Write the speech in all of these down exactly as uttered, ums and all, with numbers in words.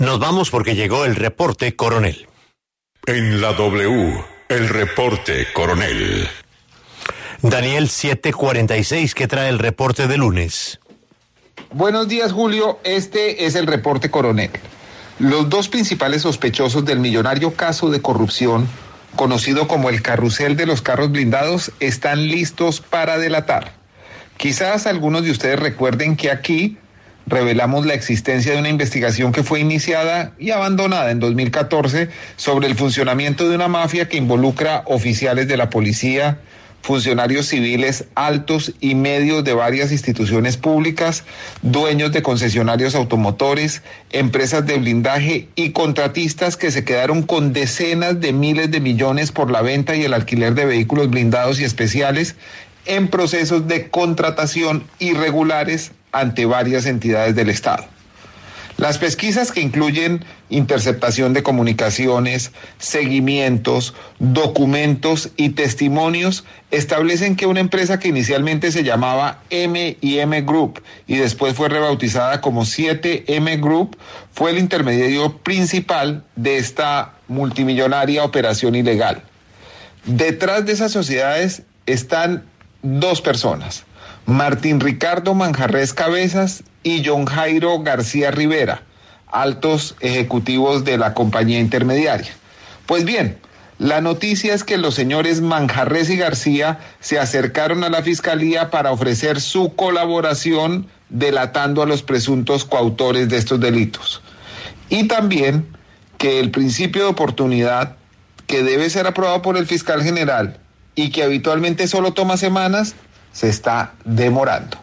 Nos vamos porque llegó el reporte coronel. En la W, el reporte coronel. Daniel siete cuarenta y seis, ¿qué trae el reporte de lunes? Buenos días, Julio. Este es el reporte coronel. Los dos principales sospechosos del millonario caso de corrupción, conocido como el carrusel de los carros blindados, están listos para delatar. Quizás algunos de ustedes recuerden que aquí revelamos la existencia de una investigación que fue iniciada y abandonada en dos mil catorce sobre el funcionamiento de una mafia que involucra oficiales de la policía, funcionarios civiles altos y medios de varias instituciones públicas, dueños de concesionarios automotores, empresas de blindaje y contratistas que se quedaron con decenas de miles de millones por la venta y el alquiler de vehículos blindados y especiales en procesos de contratación irregulares ante varias entidades del Estado. Las pesquisas, que incluyen interceptación de comunicaciones, seguimientos, documentos y testimonios, establecen que una empresa que inicialmente se llamaba eme y eme Group y después fue rebautizada como siete eme Group fue el intermediario principal de esta multimillonaria operación ilegal. Detrás de esas sociedades están dos personas: Martín Ricardo Manjarrés Cabezas y John Jairo García Rivera, altos ejecutivos de la compañía intermediaria. Pues bien, la noticia es que los señores Manjarrés y García se acercaron a la fiscalía para ofrecer su colaboración delatando a los presuntos coautores de estos delitos. Y también que el principio de oportunidad, que debe ser aprobado por el fiscal general y que habitualmente solo toma semanas, se está demorando.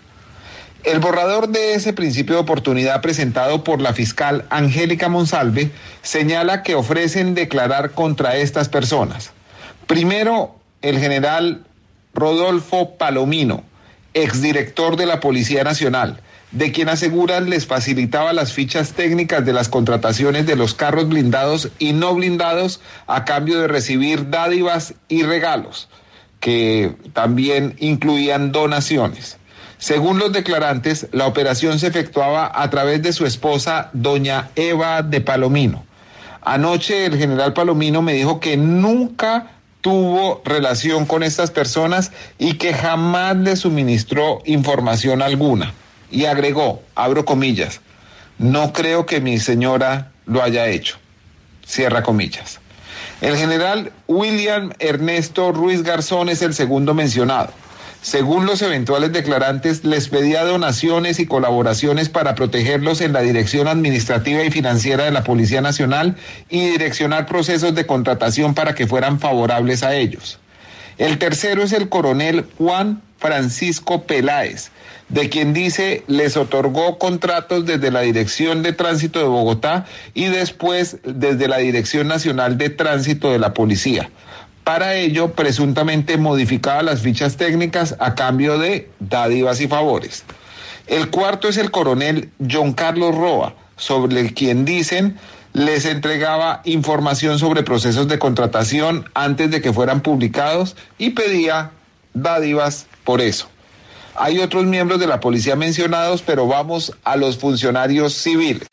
El borrador de ese principio de oportunidad presentado por la fiscal Angélica Monsalve señala que ofrecen declarar contra estas personas. Primero, el general Rodolfo Palomino, exdirector de la Policía Nacional, de quien aseguran les facilitaba las fichas técnicas de las contrataciones de los carros blindados y no blindados a cambio de recibir dádivas y regalos, que también incluían donaciones. Según los declarantes, la operación se efectuaba a través de su esposa, doña Eva de Palomino. Anoche el general Palomino me dijo que nunca tuvo relación con estas personas y que jamás le suministró información alguna. Y agregó, abro comillas, no creo que mi señora lo haya hecho, cierra comillas. El general William Ernesto Ruiz Garzón es el segundo mencionado. Según los eventuales declarantes, les pedía donaciones y colaboraciones para protegerlos en la dirección administrativa y financiera de la Policía Nacional y direccionar procesos de contratación para que fueran favorables a ellos. El tercero es el coronel Juan Francisco Peláez, de quien dice les otorgó contratos desde la Dirección de Tránsito de Bogotá y después desde la Dirección Nacional de Tránsito de la Policía. Para ello, presuntamente modificaba las fichas técnicas a cambio de dádivas y favores. El cuarto es el coronel John Carlos Roa, sobre quien dicen les entregaba información sobre procesos de contratación antes de que fueran publicados y pedía dádivas por eso. Hay otros miembros de la policía mencionados, pero vamos a los funcionarios civiles.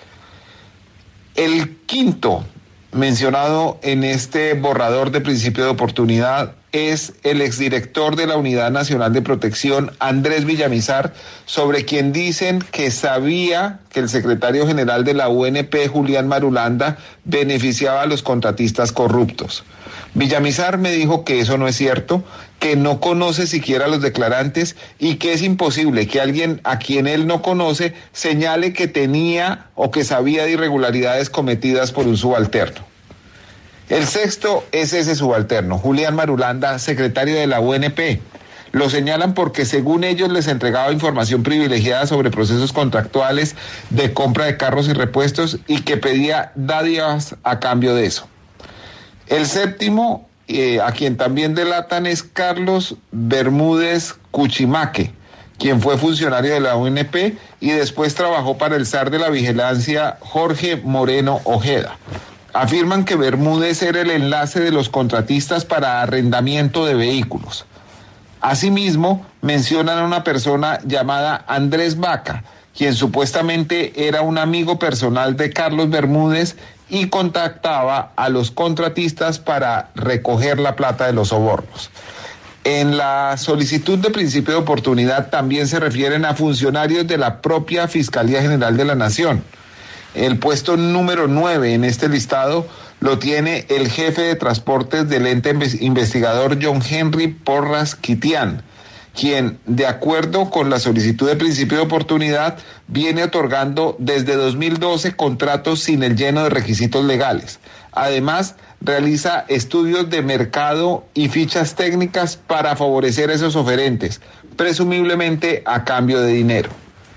El quinto mencionado en este borrador de principio de oportunidad es el exdirector de la Unidad Nacional de Protección, Andrés Villamizar, sobre quien dicen que sabía que el secretario general de la U N P, Julián Marulanda, beneficiaba a los contratistas corruptos. Villamizar me dijo que eso no es cierto, que no conoce siquiera a los declarantes y que es imposible que alguien a quien él no conoce señale que tenía o que sabía de irregularidades cometidas por un subalterno. El sexto es ese subalterno, Julián Marulanda, secretario de la U N P. Lo señalan porque según ellos les entregaba información privilegiada sobre procesos contractuales de compra de carros y repuestos y que pedía dádivas a cambio de eso. El séptimo, eh, a quien también delatan, es Carlos Bermúdez Cuchimaque, quien fue funcionario de la U N P y después trabajó para el zar de la vigilancia Jorge Moreno Ojeda. Afirman que Bermúdez era el enlace de los contratistas para arrendamiento de vehículos. Asimismo, mencionan a una persona llamada Andrés Vaca, quien supuestamente era un amigo personal de Carlos Bermúdez y contactaba a los contratistas para recoger la plata de los sobornos. En la solicitud de principio de oportunidad también se refieren a funcionarios de la propia Fiscalía General de la Nación. El puesto número nueve en este listado lo tiene el jefe de transportes del ente investigador John Henry Porras Quitián, quien, de acuerdo con la solicitud de principio de oportunidad, viene otorgando desde dos mil doce contratos sin el lleno de requisitos legales. Además, realiza estudios de mercado y fichas técnicas para favorecer a esos oferentes, presumiblemente a cambio de dinero.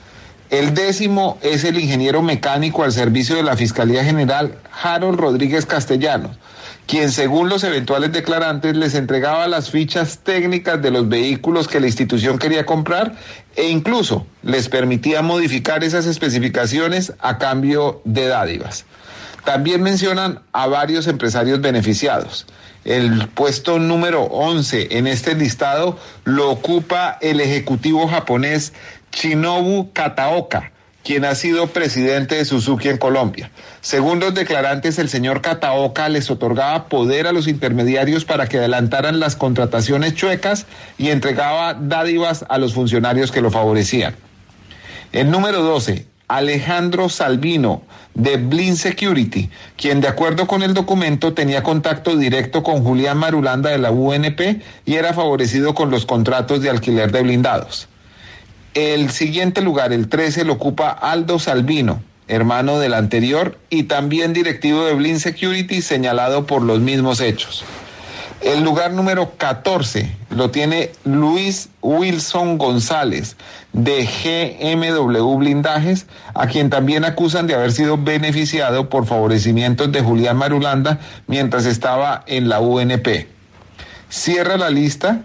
El décimo es el ingeniero mecánico al servicio de la Fiscalía General, Harold Rodríguez Castellanos, quien según los eventuales declarantes les entregaba las fichas técnicas de los vehículos que la institución quería comprar e incluso les permitía modificar esas especificaciones a cambio de dádivas. También mencionan a varios empresarios beneficiados. El puesto número once en este listado lo ocupa el ejecutivo japonés Shinobu Kataoka, quien ha sido presidente de Suzuki en Colombia. Según los declarantes, el señor Kataoka les otorgaba poder a los intermediarios para que adelantaran las contrataciones chuecas y entregaba dádivas a los funcionarios que lo favorecían. El número doce, Alejandro Salvino, de Blin Security, quien de acuerdo con el documento tenía contacto directo con Julián Marulanda de la U N P y era favorecido con los contratos de alquiler de blindados. El siguiente lugar, el trece, lo ocupa Aldo Salvino, hermano del anterior y también directivo de Blin Security, señalado por los mismos hechos. El lugar número catorce lo tiene Luis Wilson González, de G M W Blindajes, a quien también acusan de haber sido beneficiado por favorecimientos de Julián Marulanda mientras estaba en la U N P. Cierra la lista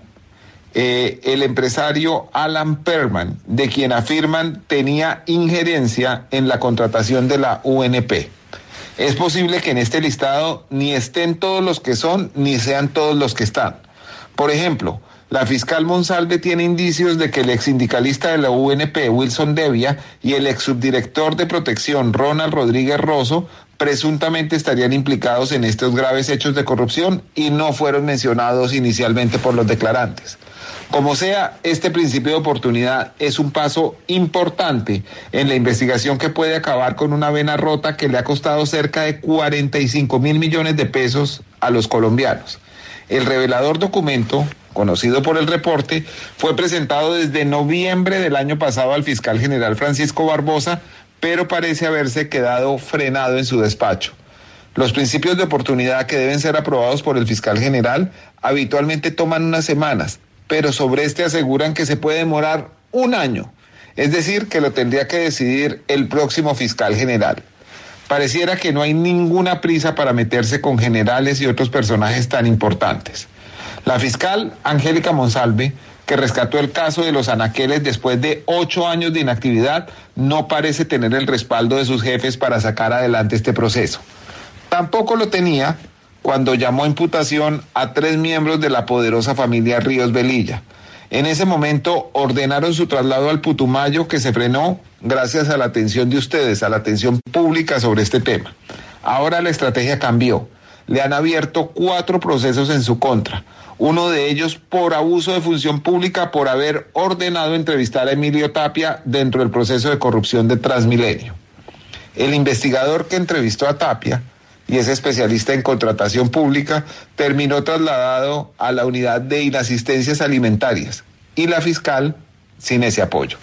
eh, el empresario Alan Perman, de quien afirman tenía injerencia en la contratación de la U N P. Es posible que en este listado ni estén todos los que son, ni sean todos los que están. Por ejemplo, la fiscal Monsalve tiene indicios de que el ex sindicalista de la U N P, Wilson Devia, y el ex subdirector de protección, Ronald Rodríguez Rosso, presuntamente estarían implicados en estos graves hechos de corrupción y no fueron mencionados inicialmente por los declarantes. Como sea, este principio de oportunidad es un paso importante en la investigación que puede acabar con una vena rota que le ha costado cerca de cuarenta y cinco mil millones de pesos a los colombianos. El revelador documento, conocido por el reporte, fue presentado desde noviembre del año pasado al fiscal general Francisco Barbosa, pero parece haberse quedado frenado en su despacho. Los principios de oportunidad que deben ser aprobados por el fiscal general habitualmente toman unas semanas, pero sobre este aseguran que se puede demorar un año, es decir, que lo tendría que decidir el próximo fiscal general. Pareciera que no hay ninguna prisa para meterse con generales y otros personajes tan importantes. La fiscal Angélica Monsalve, que rescató el caso de los anaqueles después de ocho años de inactividad, no parece tener el respaldo de sus jefes para sacar adelante este proceso. Tampoco lo tenía cuando llamó a imputación a tres miembros de la poderosa familia Ríos Velilla. En ese momento ordenaron su traslado al Putumayo, que se frenó gracias a la atención de ustedes, a la atención pública sobre este tema. Ahora la estrategia cambió. Le han abierto cuatro procesos en su contra. Uno de ellos por abuso de función pública por haber ordenado entrevistar a Emilio Tapia dentro del proceso de corrupción de Transmilenio. El investigador que entrevistó a Tapia y es especialista en contratación pública, terminó trasladado a la unidad de inasistencias alimentarias y la fiscal sin ese apoyo.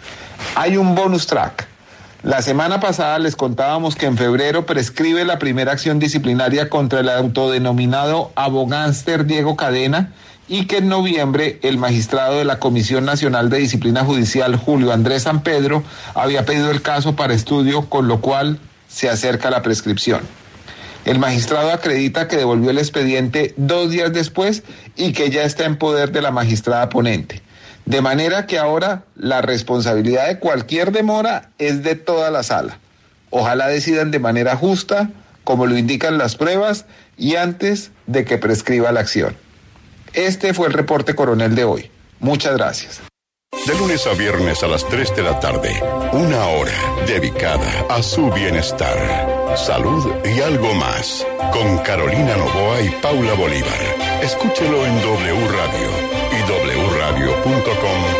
Hay un bonus track. La semana pasada les contábamos que en febrero prescribe la primera acción disciplinaria contra el autodenominado abogánster Diego Cadena y que en noviembre el magistrado de la Comisión Nacional de Disciplina Judicial, Julio Andrés Sampedro, había pedido el caso para estudio, con lo cual se acerca la prescripción. El magistrado acredita que devolvió el expediente dos días después y que ya está en poder de la magistrada ponente. De manera que ahora la responsabilidad de cualquier demora es de toda la sala. Ojalá decidan de manera justa, como lo indican las pruebas, y antes de que prescriba la acción. Este fue el reporte coronel de hoy. Muchas gracias. De lunes a viernes a las tres de la tarde, una hora dedicada a su bienestar, salud y algo más, con Carolina Noboa y Paula Bolívar. Escúchelo en W Radio y w radio punto com.